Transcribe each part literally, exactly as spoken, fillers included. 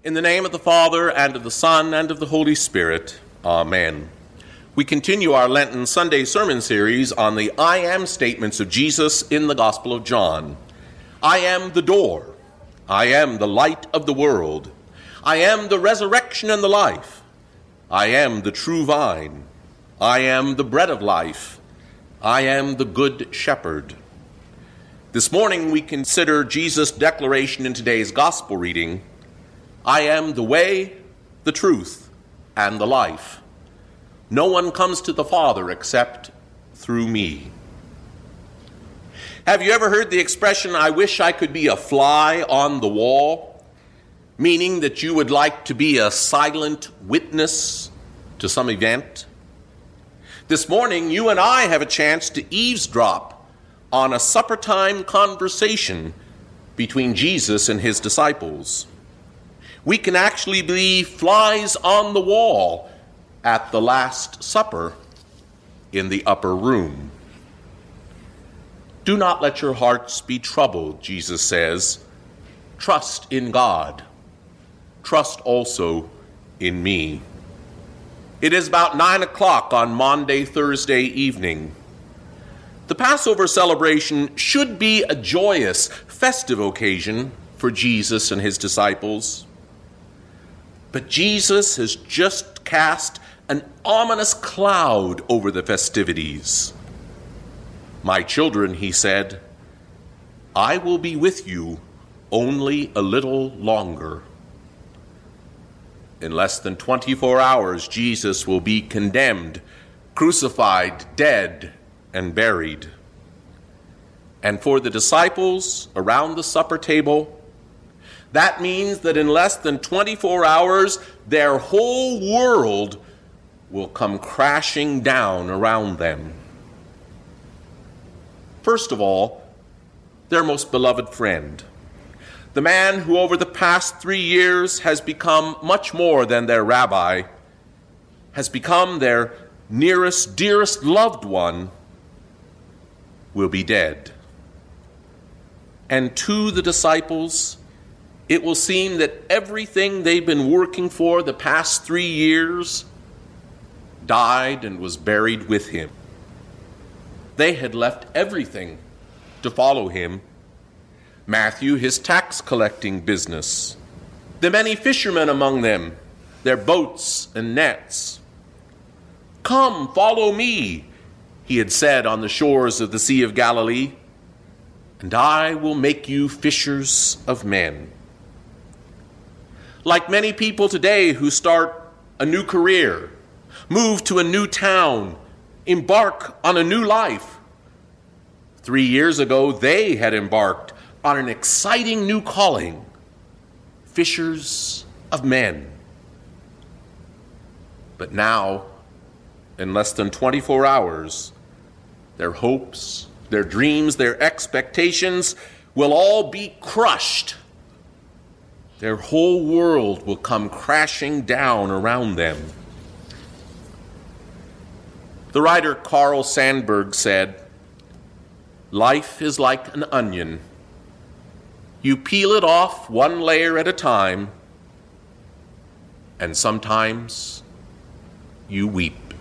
In the name of the Father, and of the Son, and of the Holy Spirit. Amen. We continue our Lenten Sunday sermon series on the I am statements of Jesus in the Gospel of John. I am the door. I am the light of the world. I am the resurrection and the life. I am the true vine. I am the bread of life. I am the good shepherd. This morning we consider Jesus' declaration in today's Gospel reading, I am the way, the truth, and the life. No one comes to the Father except through me. Have you ever heard the expression, I wish I could be a fly on the wall? Meaning that you would like to be a silent witness to some event? This morning, you and I have a chance to eavesdrop on a supper-time conversation between Jesus and his disciples. We can actually be flies on the wall at the Last Supper in the upper room. Do not let your hearts be troubled, Jesus says. Trust in God. Trust also in me. It is about nine o'clock on Maundy, Thursday evening. The Passover celebration should be a joyous, festive occasion for Jesus and his disciples. But Jesus has just cast an ominous cloud over the festivities. My children, he said, I will be with you only a little longer. In less than twenty-four hours, Jesus will be condemned, crucified, dead, and buried. And for the disciples around the supper table, that means that in less than twenty-four hours, their whole world will come crashing down around them. First of all, their most beloved friend, the man who over the past three years has become much more than their rabbi, has become their nearest, dearest loved one, will be dead. And to the disciples, it will seem that everything they've been working for the past three years died and was buried with him. They had left everything to follow him. Matthew, his tax collecting business. The many fishermen among them, their boats and nets. Come, follow me, he had said on the shores of the Sea of Galilee, and I will make you fishers of men. Like many people today who start a new career, move to a new town, embark on a new life. Three years ago, they had embarked on an exciting new calling, fishers of men. But now, in less than twenty-four hours, their hopes, their dreams, their expectations will all be crushed. Their whole world will come crashing down around them. The writer Carl Sandburg said, life is like an onion. You peel it off one layer at a time, and sometimes you weep.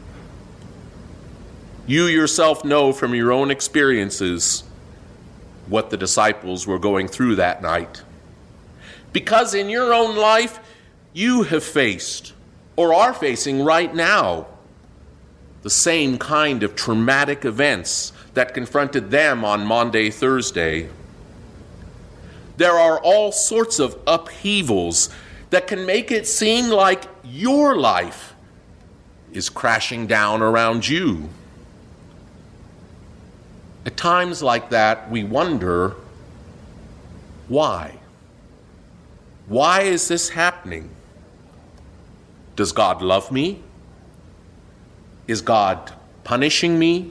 You yourself know from your own experiences what the disciples were going through that night. Because in your own life, you have faced, or are facing right now, the same kind of traumatic events that confronted them on Maundy, Thursday. There are all sorts of upheavals that can make it seem like your life is crashing down around you. At times like that, we wonder, why? Why is this happening? Does God love me? Is God punishing me?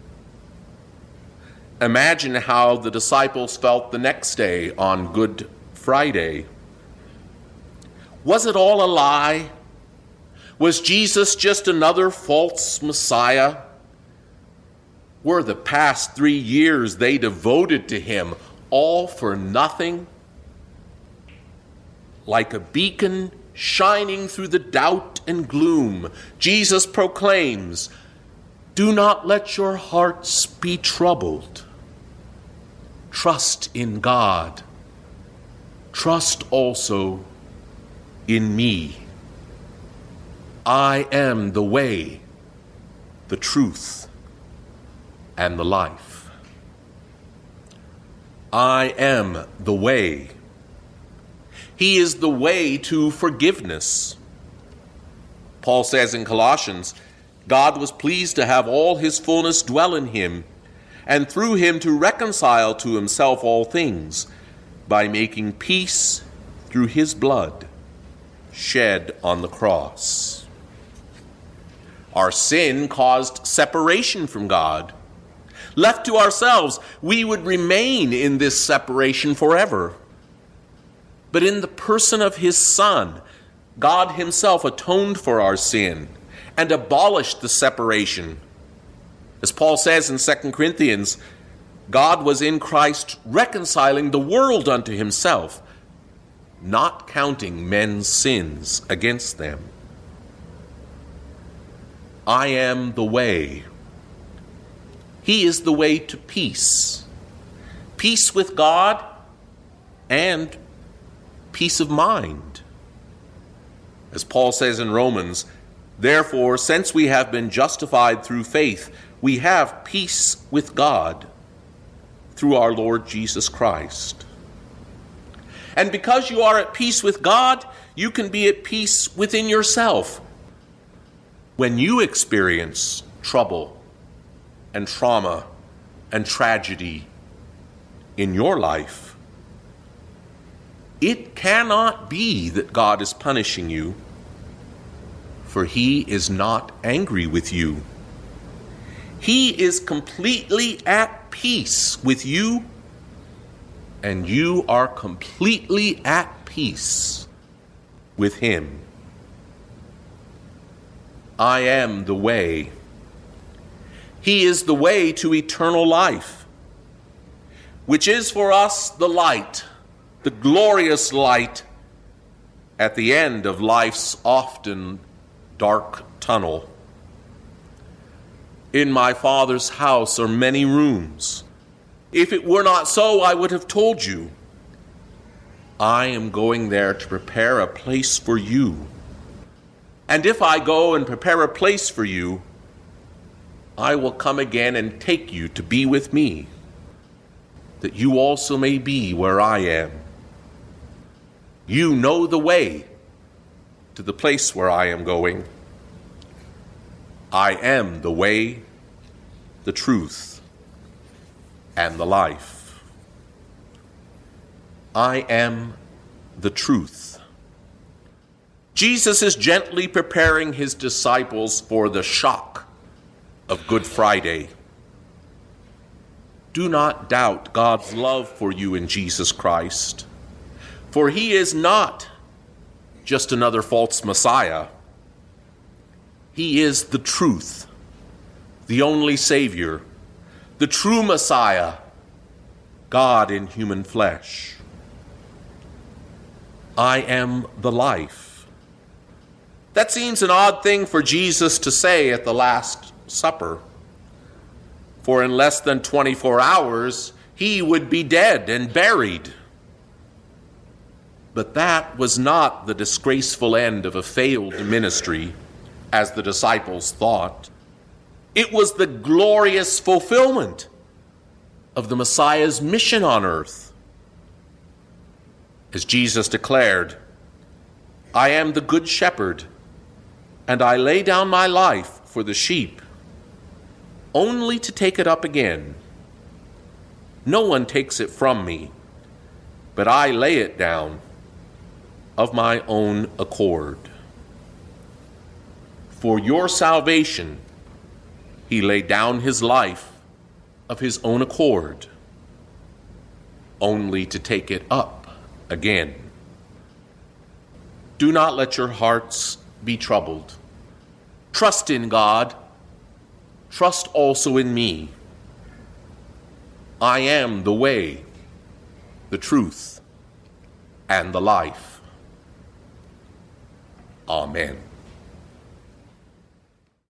Imagine how the disciples felt the next day on Good Friday. Was it all a lie? Was Jesus just another false Messiah? Were the past three years they devoted to him all for nothing? like a beacon shining through the doubt and gloom, Jesus proclaims, "Do not let your hearts be troubled. Trust in God. Trust also in me. I am the way, the truth, and the life." I am the way. He is the way to forgiveness. Paul says in Colossians, God was pleased to have all his fullness dwell in him, and through him to reconcile to himself all things, by making peace through his blood shed on the cross. Our sin caused separation from God. Left to ourselves, we would remain in this separation forever. But in the person of his Son, God himself atoned for our sin and abolished the separation. As Paul says in Second Corinthians, God was in Christ reconciling the world unto himself, not counting men's sins against them. I am the way. He is the way to peace. Peace with God and peace of mind. As Paul says in Romans, therefore, since we have been justified through faith, we have peace with God through our Lord Jesus Christ. And because you are at peace with God, you can be at peace within yourself. When you experience trouble and trauma and tragedy in your life, it cannot be that God is punishing you, for he is not angry with you. He is completely at peace with you, and you are completely at peace with him. I am the way. He is the way to eternal life, which is for us the light, the glorious light at the end of life's often dark tunnel. In my Father's house are many rooms. If it were not so, I would have told you. I am going there to prepare a place for you. And if I go and prepare a place for you, I will come again and take you to be with me, that you also may be where I am. You know the way to the place where I am going. I am the way, the truth, and the life. I am the truth. Jesus is gently preparing his disciples for the shock of Good Friday. Do not doubt God's love for you in Jesus Christ, for he is not just another false Messiah. He is the truth, the only Savior, the true Messiah, God in human flesh. I am the life. That seems an odd thing for Jesus to say at the Last Supper, for in less than twenty-four hours he would be dead and buried. But that was not the disgraceful end of a failed ministry, as the disciples thought. It was the glorious fulfillment of the Messiah's mission on earth. As Jesus declared, I am the good shepherd, and I lay down my life for the sheep, only to take it up again. No one takes it from me, but I lay it down of my own accord. For your salvation, he laid down his life of his own accord, only to take it up again. Do not let your hearts be troubled. Trust in God. Trust also in me. I am the way, the truth, and the life. Amen.